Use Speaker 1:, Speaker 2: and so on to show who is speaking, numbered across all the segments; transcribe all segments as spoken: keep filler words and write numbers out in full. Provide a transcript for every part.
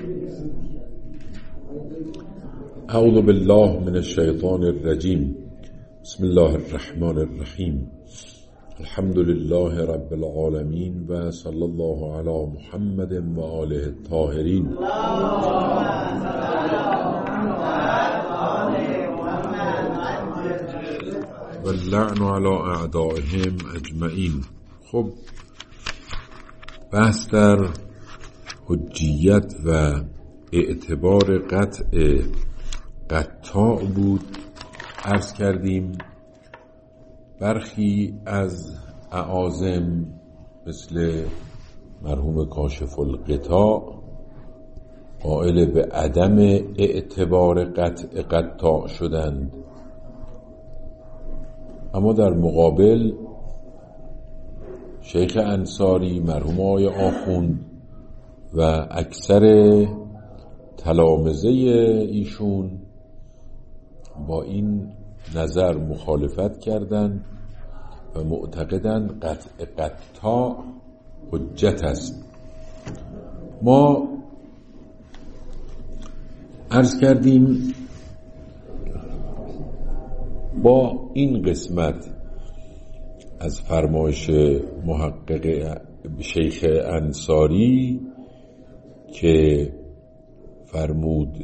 Speaker 1: اعوذ بالله من الشیطان الرجیم. بسم الله الرحمن الرحیم. الحمد لله رب العالمین و صلی الله علی محمد و آله الطاهرین. و اللعن علی اعدائهم اجمعین. خب بحث در حجیت و اعتبار قطع قطاع بود. عرض کردیم برخی از اعاظم مثل مرحوم کاشف الغطاء قائل به عدم اعتبار قطع قطاع شدند، اما در مقابل شیخ انصاری مرحوم آقای آخوند و اکثر تلامذه ایشون با این نظر مخالفت کردند و معتقدند قطع قطاع حجت است. ما عرض کردیم با این قسمت از فرمایش محقق شیخ انصاری که فرمود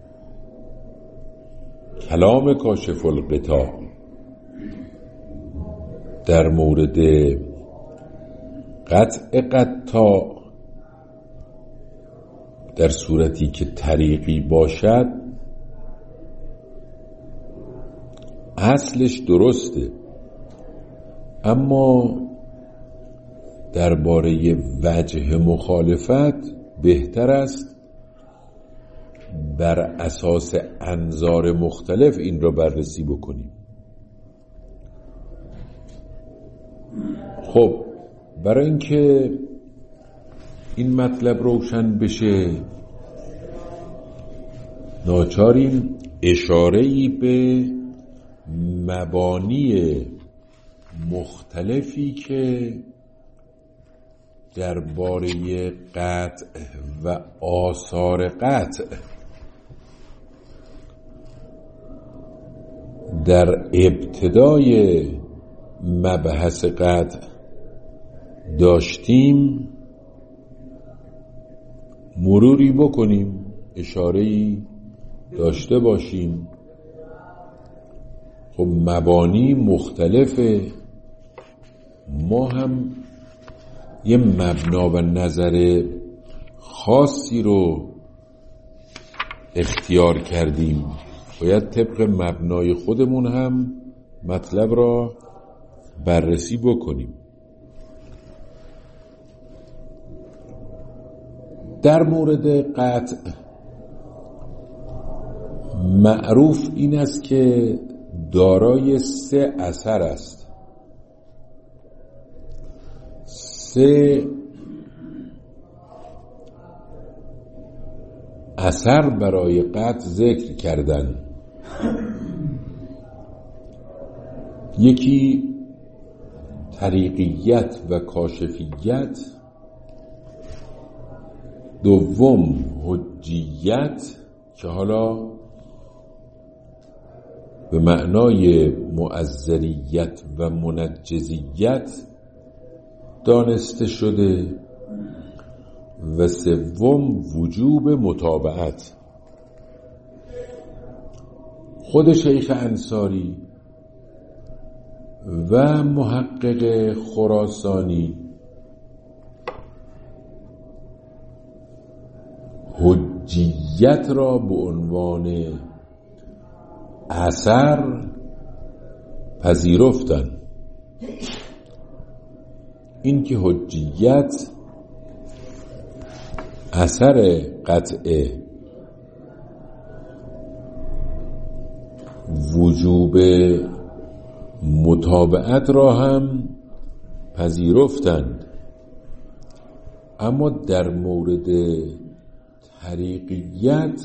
Speaker 1: کلام کاشف الغطاء در مورد قطع قطاع در صورتی که طریقی باشد اصلش درسته، اما درباره وجه مخالفت بهتر است بر اساس انظار مختلف این را بررسی بکنیم. خب برای اینکه این مطلب روشن بشه ناچاریم اشاره‌ای به مبانی مختلفی که درباره قطع و آثار قطع در ابتدای مبحث قطع داشتیم مروری بکنیم، اشاره‌ای داشته باشیم. خب مبانی مختلفه، ما هم یه مبنا و نظر خاصی رو اختیار کردیم، باید طبق مبنای خودمون هم مطلب را بررسی بکنیم. در مورد قطع معروف این است که دارای سه اثر است. سه اثر برای قطع ذکر کردن. یکی طریقیت و کاشفیت، دوم حجیت که حالا به معنای مؤذریت و منجزیت دانسته شده، و سوم وجوب متابعت. خود شیخ انصاری و محقق خراسانی حجیت را به عنوان اثر پذیرفتن. این که حجیت اثر قطع وجوب متابعت را هم پذیرفتند، اما در مورد طریقیت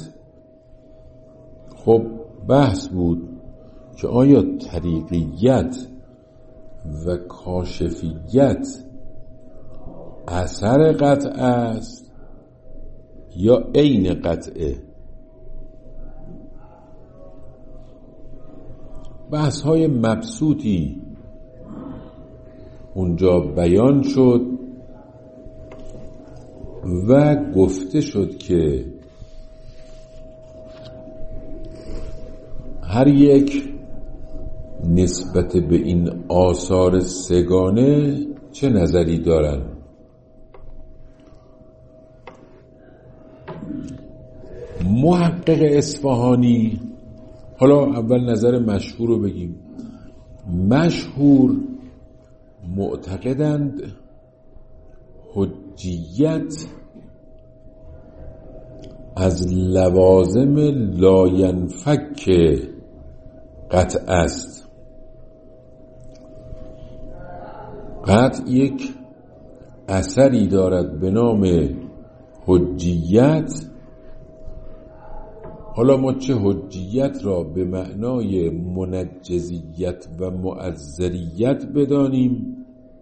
Speaker 1: خب بحث بود که آیا طریقیت و کاشفیت اثر قطع است یا عین قطعه. بحث های مبسوطی اونجا بیان شد و گفته شد که هر یک نسبت به این آثار سگانه چه نظری دارن. محقق اصفهانی، حالا اول نظر مشهور رو بگیم، مشهور معتقدند حجیت از لوازم لاینفک قطع است. قطع یک اثری دارد به نام حجیت. حالا ما چه حجیت را به معنای منجزیت و معذریت بدانیم،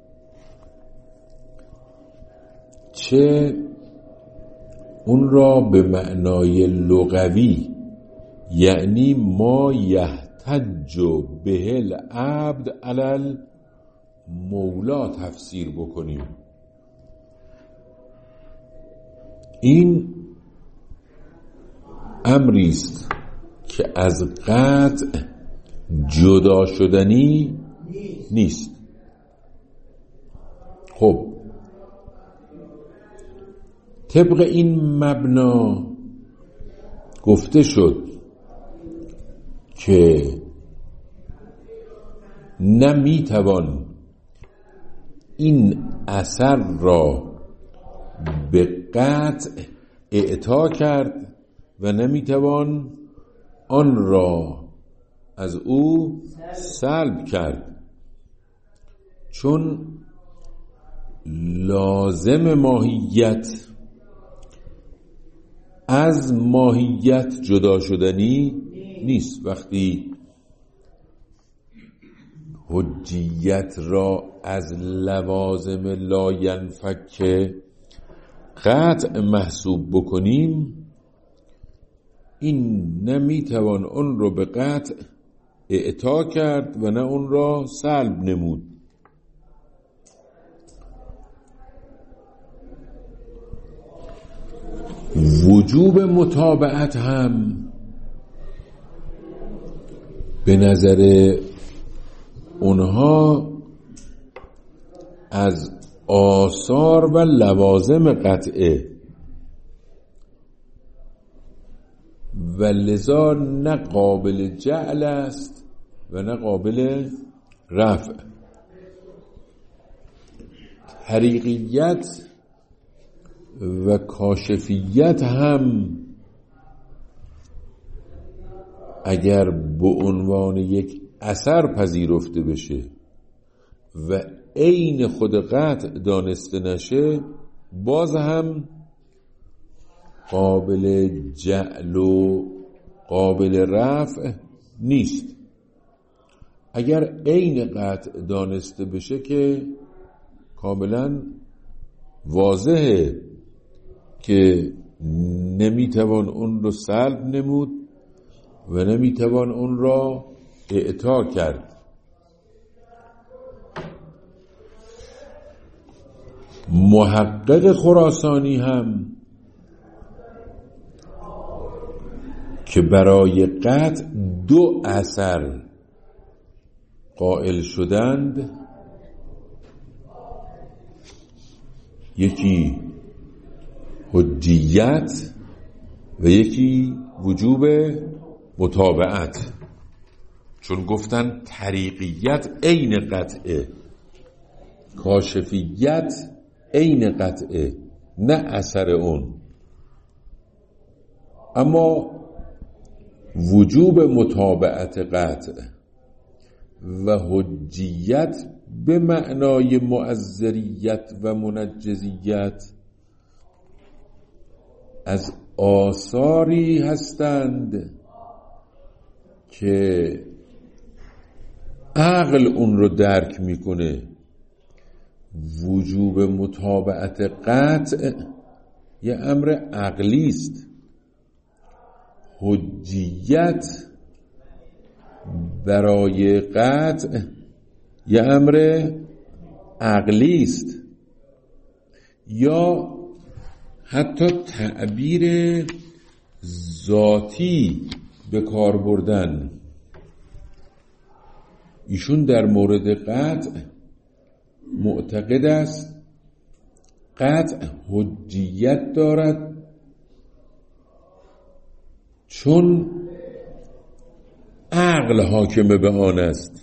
Speaker 1: چه اون را به معنای لغوی، یعنی ما یحتج به العبد علی المولا تفسیر بکنیم. این امری است که از قطع جدا شدنی نیست. خب طبق این مبنا گفته شد که نمیتوان این اثر را به قطع اعطا کرد و نمیتوان آن را از او سلب کرد، چون لازم ماهیت از ماهیت جدا شدنی نیست. وقتی حجیت را از لوازم لاینفک قطع محسوب بکنیم، این نمیتوان اون رو به قطع اعطا کرد و نه اون را سلب نمود. وجوب متابعت هم به نظر اونها از آثار و لوازم قطعه و لذا نه قابل جعل است و نه قابل رفع. طریقیت و کاشفیت هم اگر به عنوان یک اثر پذیرفته بشه و عین خود قطع دانسته نشه، باز هم قابل جعل و قابل رفع نیست. اگر عین قطع دانسته بشه که کاملا واضحه که نمیتوان اون رو سلب نمود و نمیتوان اون را اعطا کرد. محقق خراسانی هم که برای قطع دو اثر قائل شدند، یکی حجیت و یکی وجوب متابعت، چون گفتن طریقیت عین قطعه، کاشفیت عین قطعه، نه اثر اون. اما وجوب متابعت قطع و حجیت به معنای معذریت و منجزیت از آثاری هستند که عقل اون رو درک میکنه. وجوب متابعت قطع یه امر عقلی است. حجیت برای قطع یه امر عقلی است. یا حتی تعبیر ذاتی به کار بردن. ایشون در مورد قطع معتقد است قطع حجیت دارد چون عقل حاکم به آن است.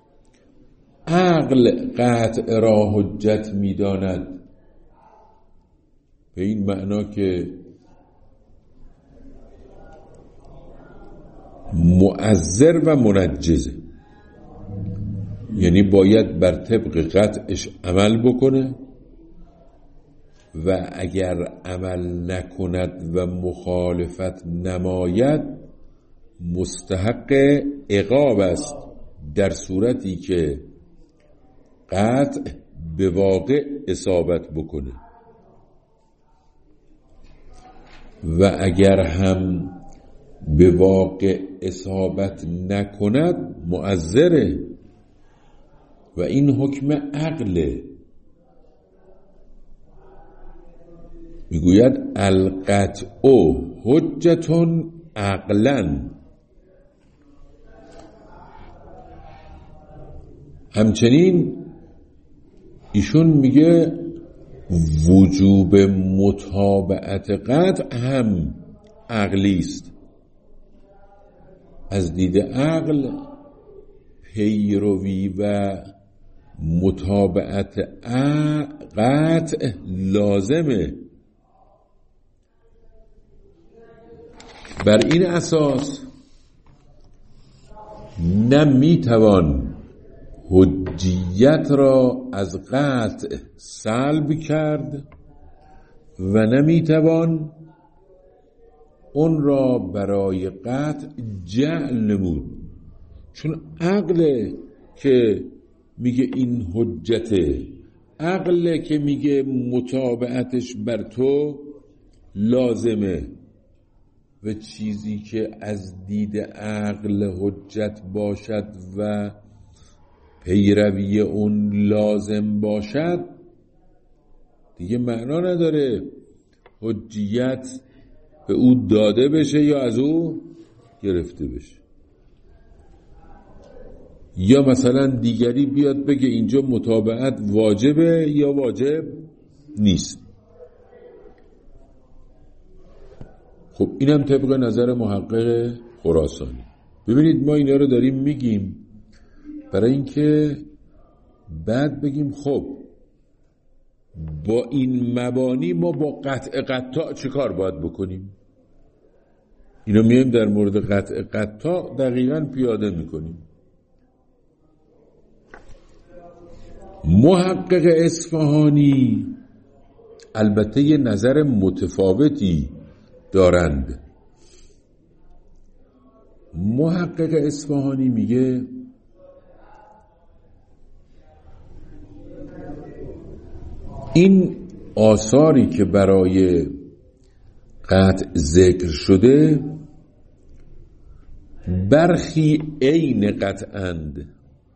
Speaker 1: عقل قطع را حجت می داند، به این معنا که مؤثر و منجزه، یعنی باید بر طبق قطعش عمل بکنه و اگر عمل نکند و مخالفت نماید مستحق عقاب است، در صورتی که قطع به واقع اصابت بکنه. و اگر هم به واقع اصابت نکند معذره و این حکم عقله. میگوید القطع حجتون عقلا. همچنین ایشون میگه وجوب متابعت قطع هم عقلی است. از دید عقل پیروی و متابعت قطع لازمه. بر این اساس نه میتوان حجیت را از قطع سلب کرد و نمیتوان اون را برای قطع جعل نمود، چون عقله که میگه این حجته، عقله که میگه متابعتش بر تو لازمه و چیزی که از دید عقل حجت باشد و پیروی اون لازم باشد دیگه معنا نداره حجیت به او داده بشه یا از او گرفته بشه. یا مثلا دیگری بیاد بگه اینجا متابعت واجبه یا واجب نیست. خب اینم طبق نظر محقق خراسانی. ببینید ما اینا رو داریم میگیم برای اینکه بعد بگیم خب با این مبانی ما با قطع قطع چه کار باید بکنیم. اینو میایم در مورد قطع قطع دقیقاً پیاده میکنیم. محقق اصفهانی البته یه نظر متفاوتی دارند. محقق اصفهانی میگه این آثاری که برای قطع ذکر شده برخی عین قطعند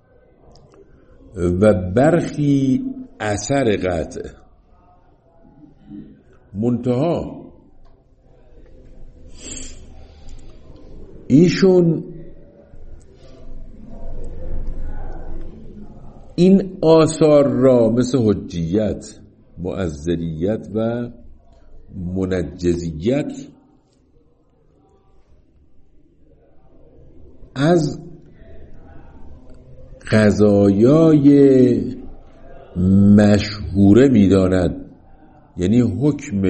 Speaker 1: و برخی اثر قطع. منتها ایشون این آثار را مثل حجیت، مؤثریت و منجزیت از قضایای مشهوره می‌داند، یعنی حکم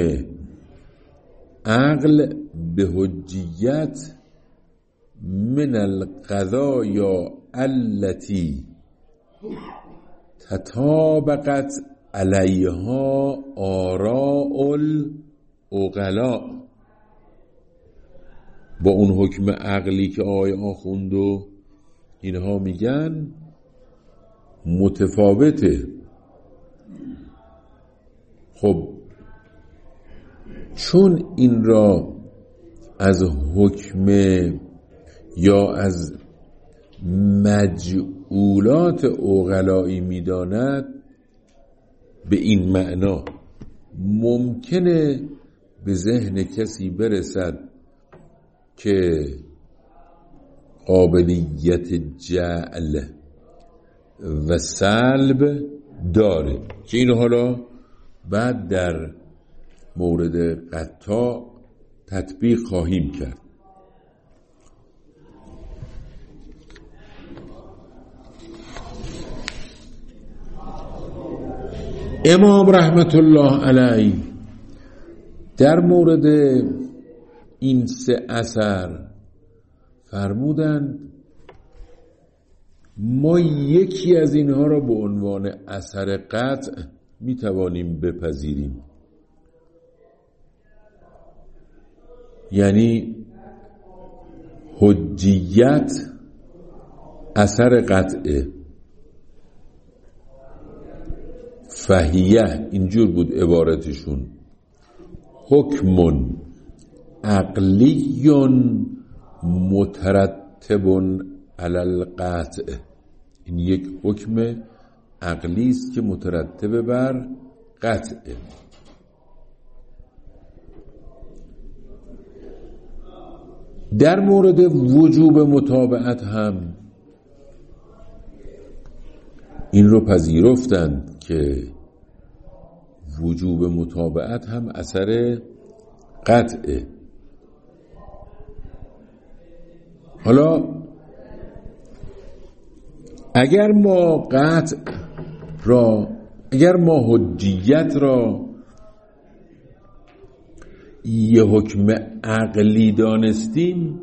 Speaker 1: عقل به حجیت من القضایا التي تطابقت علیها آراء العقلاء. با اون حکم عقلی که آقای آخوند و اینها میگن متفاوته. خب چون این را از حکم یا از مجعولات عقلایی می‌داند، به این معنا ممکنه به ذهن کسی برسد که قابلیت جعل و سلب داره، که این حالا بعد در مورد قطاع تطبیق خواهیم کرد. امام رحمت الله علیه در مورد این سه اثر فرمودند ما یکی از اینها را به عنوان اثر قطع می توانیم بپذیریم، یعنی حجیت اثر قطعه. فهیه اینجور بود عبارتشون، حکم عقلی مترتب علی القطع. این یک حکم عقلی است که مترتب بر قطعه. در مورد وجوب متابعت هم این رو پذیرفتند که وجوب متابعت هم اثر قطعه. حالا اگر ما قطع را اگر ما حجیت را یه حکم عقلی دانستیم،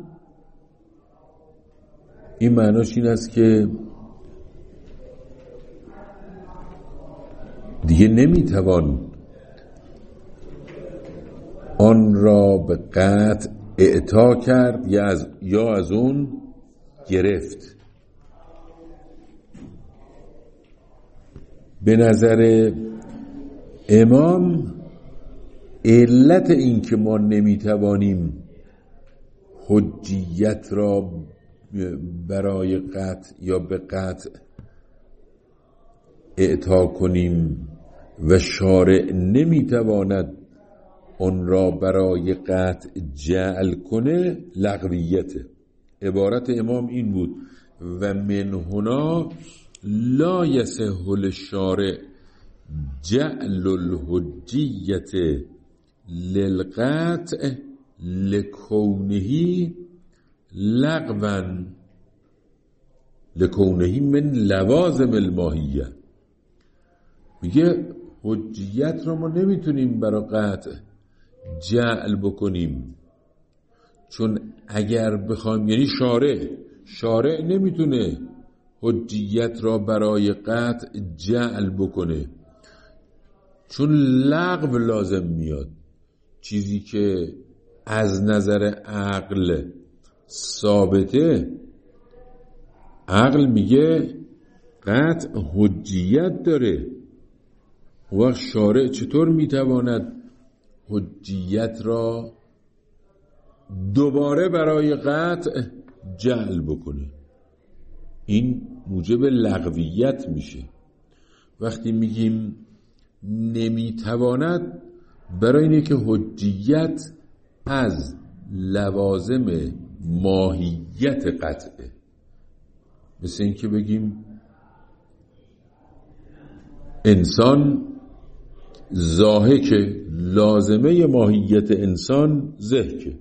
Speaker 1: این معناش این است که دیگه نمیتوان آن را به قطع اعطا کرد یا از, یا از اون گرفت. به نظر امام علت این که ما نمیتوانیم حجیت را برای قطع یا به قطع اعطا کنیم و شارع نمیتواند آن را برای قطع جعل کنه لغویت. عبارت امام این بود و من هنا لا یصح للشارع جعل الحجیت للقطع لکونه لغوا لکونه من لوازم الماهیه. میگه حجیت رو ما نمیتونیم برای قطع جعل بکنیم، چون اگر بخوایم، یعنی شارع شارع نمیتونه حجیت را برای قطع جعل بکنه، چون لغو لازم میاد. چیزی که از نظر عقل ثابته، عقل میگه قطع حجیت داره، و شارع چطور میتواند حجیت را دوباره برای قطع جعل بکنه؟ این موجب لغویت میشه. وقتی میگیم نمیتواند، برای اینه که حجیت از لوازم ماهیت قطعه. مثل این که بگیم انسان ضاحکه، لازمه ماهیت انسان ضحکه.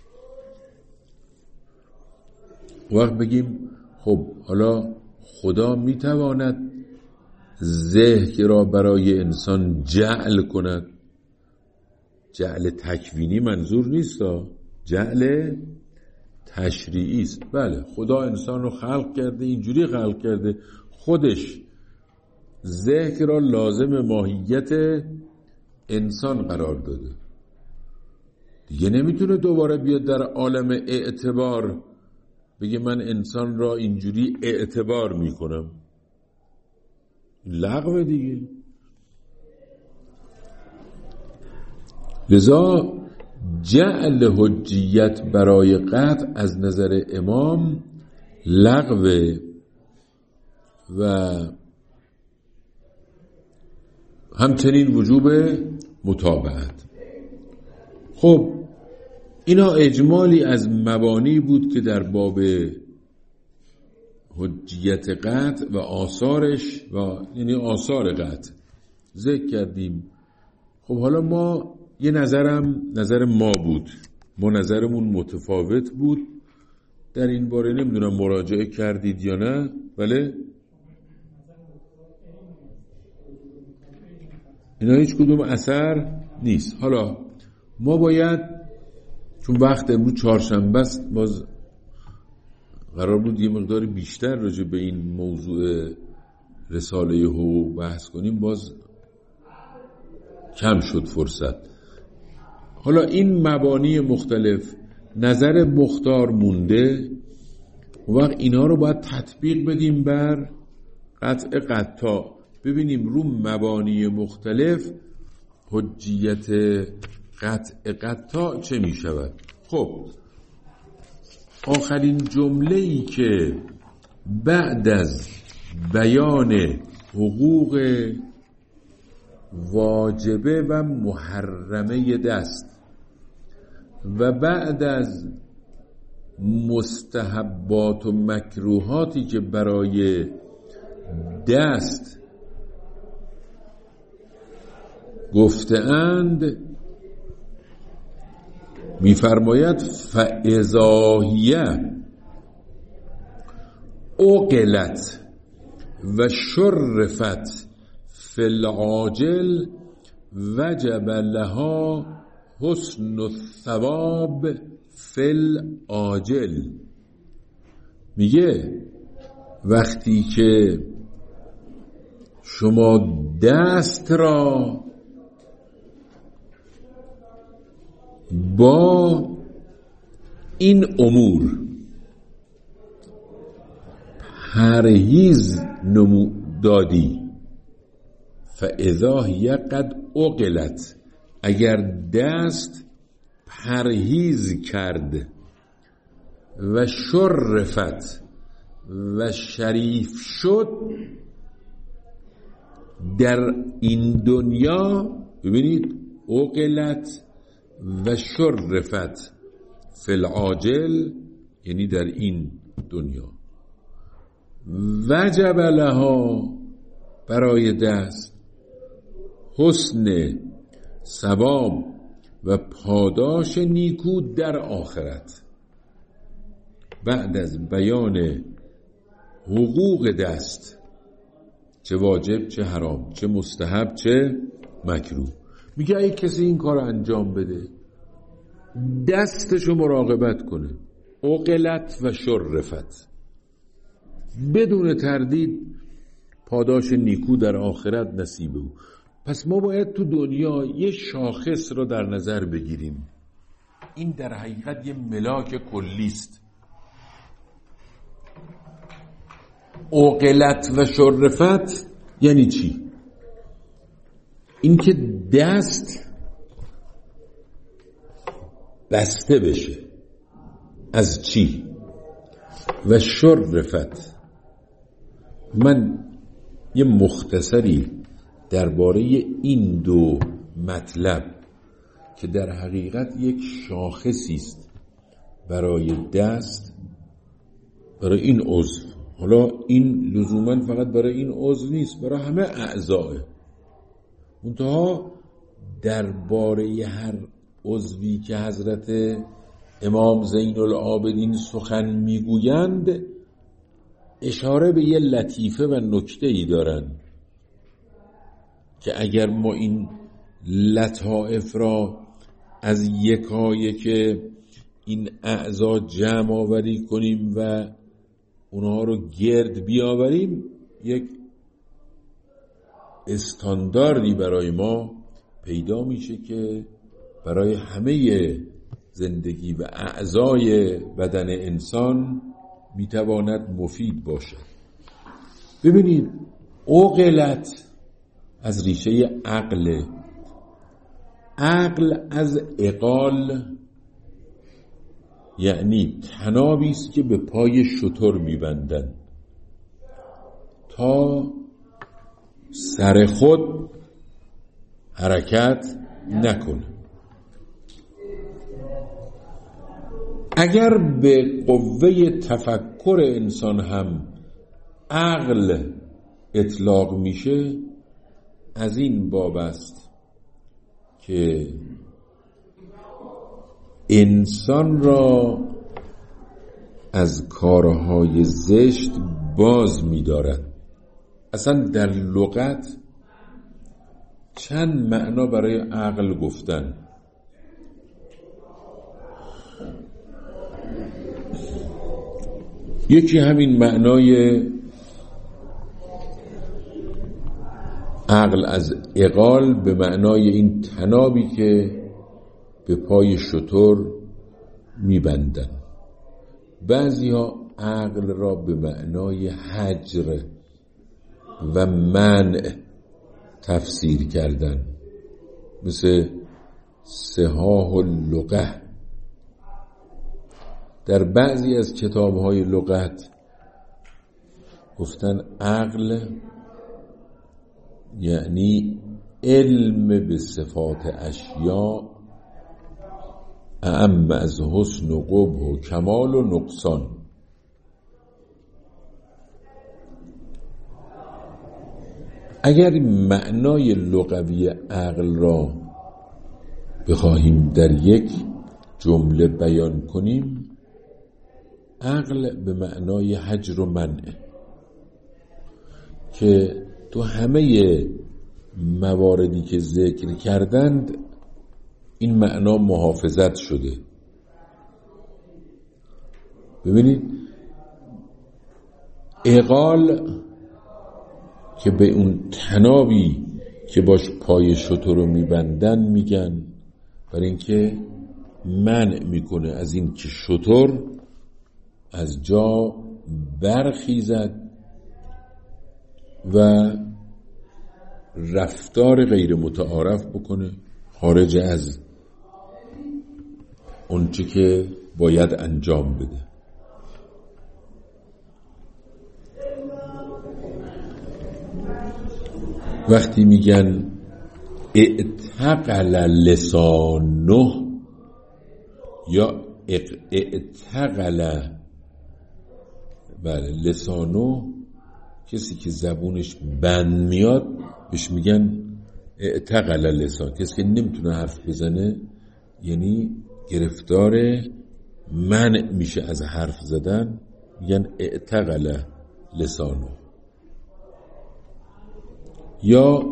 Speaker 1: وقت بگیم خب حالا خدا میتواند ضحک را برای انسان جعل کند. جعل تکوینی منظور نیست، جعل تشریعی است. بله، خدا انسان رو خلق کرده، اینجوری خلق کرده، خودش ضحک را لازم ماهیت انسان قرار داده. دیگه نمیتونه دوباره بیاد در عالم اعتبار بگه من انسان را اینجوری اعتبار میکنم. لغو دیگه. لذا جعل حجیت برای قطع از نظر امام لغو و همچنین وجوب متابعت. خب اینا اجمالی از مبانی بود که در باب حجیت قطع و آثارش و یعنی آثار قطع ذکر کردیم. خب حالا ما یه نظرم نظر ما بود، ما نظرمون متفاوت بود در این باره. نمیدونم مراجعه کردید یا نه، بله اینا هیچ کدوم اثر نیست. حالا ما باید، چون وقت امروز چهارشنبه است، باز قرار بود یه مقدار بیشتر راجع به این موضوع رساله حقوق بحث کنیم، باز کم شد فرصت. حالا این مبانی مختلف نظر مختار مونده، و وقت اینا رو باید تطبیق بدیم بر قطع قطع، ببینیم رو مبانی مختلف حجیت قطع قطع چه می شود. خب آخرین جمله‌ای که بعد از بیان حقوق واجبه و محرمه دست و بعد از مستحبات و مکروهاتی که برای دست گفته‌اند، می‌فرماید فاذاهیه عقلت و شرفت فی العاجل وجب لها حسن الثواب فی العاجل. میگه وقتی که شما دست را با این امور پرهیز نمودادی، فاذا هی قد عقلت، اگر دست پرهیز کرد و شرفت و شریف شد در این دنیا، ببینید عقلت و شرفت فی العاجل یعنی در این دنیا، وجب لها برای دست حسن ثواب و پاداش نیکو در آخرت. بعد از بیان حقوق دست، چه واجب چه حرام، چه مستحب چه مکروه، میگه اگه کسی این کار انجام بده، دستشو مراقبت کنه، عقلت و شرفت، بدون تردید پاداش نیکو در آخرت نصیب او. پس ما باید تو دنیا یه شاخص رو در نظر بگیریم. این در حقیقت یه ملاک کلیست. عقلت و شرفت یعنی چی؟ این که دست بسته بشه از چی؟ و شرفت. من یه مختصری درباره این دو مطلب که در حقیقت یک شاخصی است برای دست، برای این عضو، حالا این لزوما فقط برای این عضو نیست، برای همه اعضاء، منتها درباره هر عضوی که حضرت امام زین العابدین سخن میگویند اشاره به یه لطیفه و نکته‌ای دارن که اگر ما این لطائف را از یکایک این اعضا جمع آوری کنیم و اونها رو گرد بیاوریم، یک استانداردی برای ما پیدا میشه که برای همه زندگی و اعضای بدن انسان میتواند مفید باشد. ببینید عقلت از ریشه عقل، عقل از عقال یعنی طنابی است که به پای شتر میبندن تا سر خود حرکت نکنه. اگر به قوه تفکر انسان هم عقل اطلاق میشه، از این باب است که انسان را از کارهای زشت باز می‌دارد. اصلا در لغت چند معنا برای عقل گفتن. یکی همین معنای عقل از عقال به معنای این طنابی که به پای شتر میبندن. بعضی ها عقل را به معنای حجر و منع تفسیر کردن، مثل صحاح اللغة. در بعضی از کتاب‌های لغت گفتن عقل یعنی علم به صفات اشیاء اعم از حسن و قبح و کمال و نقصان. اگر معنای لغوی عقل را بخواهیم در یک جمله بیان کنیم، عقل به معنای حجر و منع که تو همه مواردی که ذکر کردند این معنا محافظت شده. ببینید عقال که به اون طنابی که باش پای شتر رو میبندن میگن، برای اینکه منع میکنه از این که شتر از جا برخیزد و رفتار غیر متعارف بکنه خارج از اون چی که باید انجام بده. وقتی میگن اعتقل لسانه یا اعتقل بله لسانه، کسی که زبونش بند میاد بهش میگن اعتقل لسان. کسی که نمیتونه حرف بزنه یعنی گرفتار منع میشه از حرف زدن، میگن اعتقل لسانه. یا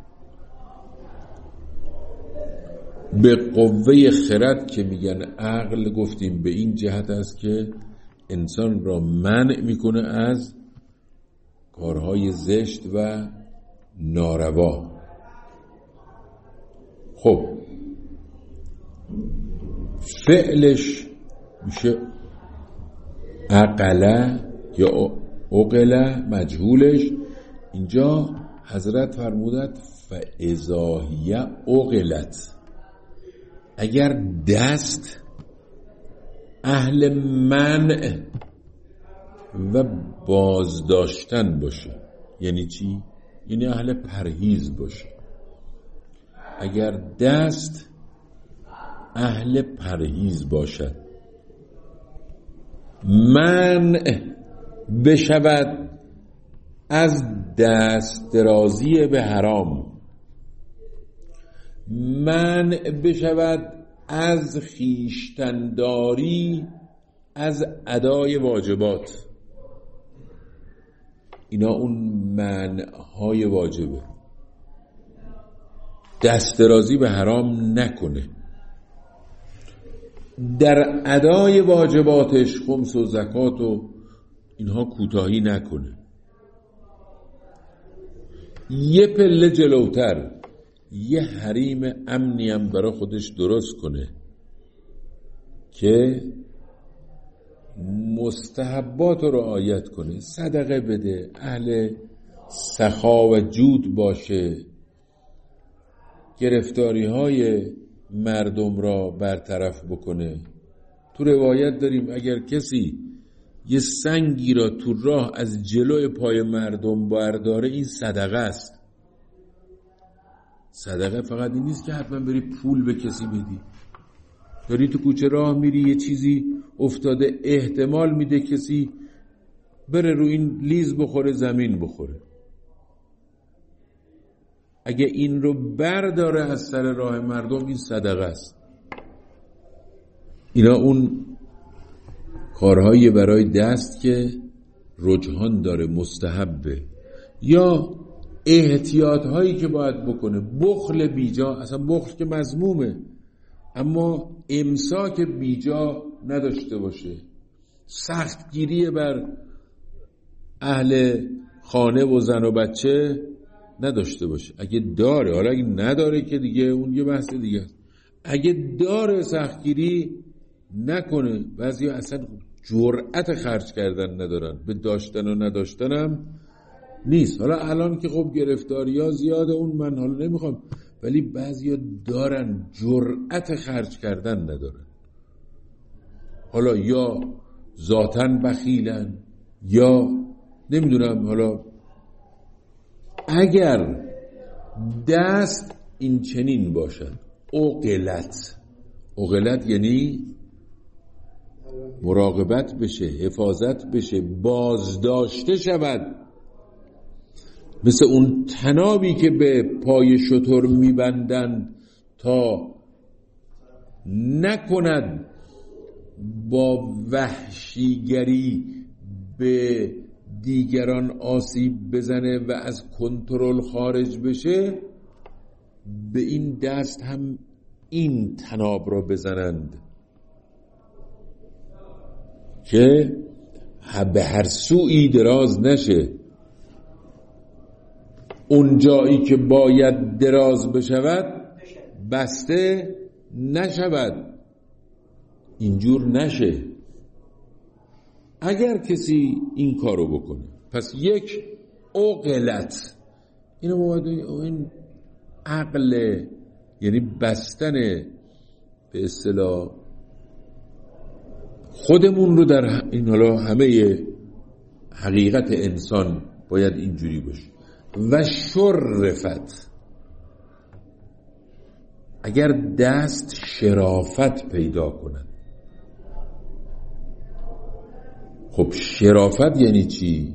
Speaker 1: به قوه خرد که میگن عقل، گفتیم به این جهت است که انسان را منع میکنه از کارهای زشت و ناروا. خب فعلش میشه عقله یا عقله، مجهولش اینجا حضرت فرمودند فاذا هی عقلت، اگر دست اهل منع و بازداشتن باشه. یعنی چی؟ یعنی اهل پرهیز باشه. اگر دست اهل پرهیز باشد، منع بشود از دست درازی به حرام، منع بشود از خویشتنداری از ادای واجبات. اینا اون منعهای واجبه. دست درازی به حرام نکنه، در ادای واجباتش خمس و زکات و اینها کوتاهی نکنه. یه پله جلوتر یه حریم امنی هم برای خودش درست کنه که مستحبات رو رعایت کنه، صدقه بده، اهل سخا و جود باشه گرفتاری های مردم را برطرف بکنه. تو روایت داریم اگر کسی یه سنگی را تو راه از جلوی پای مردم برداره، این صدقه است. صدقه فقط این نیست که حتما بری پول به کسی بدی. داری تو کوچه راه میری، یه چیزی افتاده، احتمال میده کسی بره رو این لیز بخوره، زمین بخوره. اگه این رو برداره از سر راه مردم، این صدقه است. اینا اون کارهایی برای دست که رجحان داره، مستحبه، یا احتیاط هایی که باید بکنه. بخل بیجا، اصلا بخل که مذمومه، اما امساک بیجا نداشته باشه. سختگیری بر اهل خانه و زن و بچه نداشته باشه. اگه داره، حالا اگه نداره که دیگه اون یه بحث دیگه است. اگه داره سختگیری نکنه. بعضی اصلا جرأت خرج کردن ندارن، به داشتن و نداشتنم نیست. حالا الان که خب گرفتاری ها زیاده، اون من حالا نمیخوام، ولی بعضی ها دارن جرأت خرج کردن ندارن. حالا یا ذاتاً بخیلن یا نمیدونم. حالا اگر دست این چنین باشد، عقلت عقلت یعنی مراقبت بشه، حفاظت بشه، بازداشته شود، مثل اون تنابی که به پای شتر میبندند تا نکند با وحشیگری به دیگران آسیب بزنه و از کنترل خارج بشه. به این دست هم این تناب را بزنند که به هر سوی دراز نشه. اون جایی که باید دراز بشود بسته نشود، اینجور نشه. اگر کسی این کارو بکنه، پس یک عقلت، اینو باید این عقل، یعنی بستن به اصطلاح خودمون رو در این، حالا همه حقیقت انسان باید اینجوری باشه. و شرفت، اگر دست شرافت پیدا کند. خب شرافت یعنی چی؟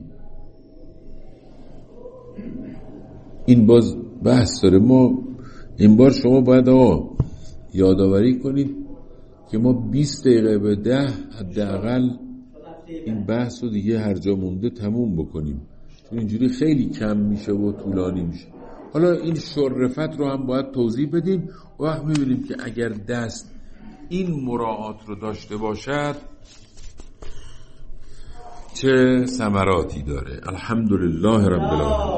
Speaker 1: این باز بحث داره. ما این بار شما باید آقا یادآوری کنید که ما بیست دقیقه به ده حداقل این بحث رو دیگه هر جا مونده تموم بکنیم، چون اینجوری خیلی کم میشه و طولانی میشه. حالا این شرفت رو هم باید توضیح بدیم. وقت میبینیم که اگر دست این مراعات رو داشته باشد چه ثمراتی داره. الحمدلله رب العالمین.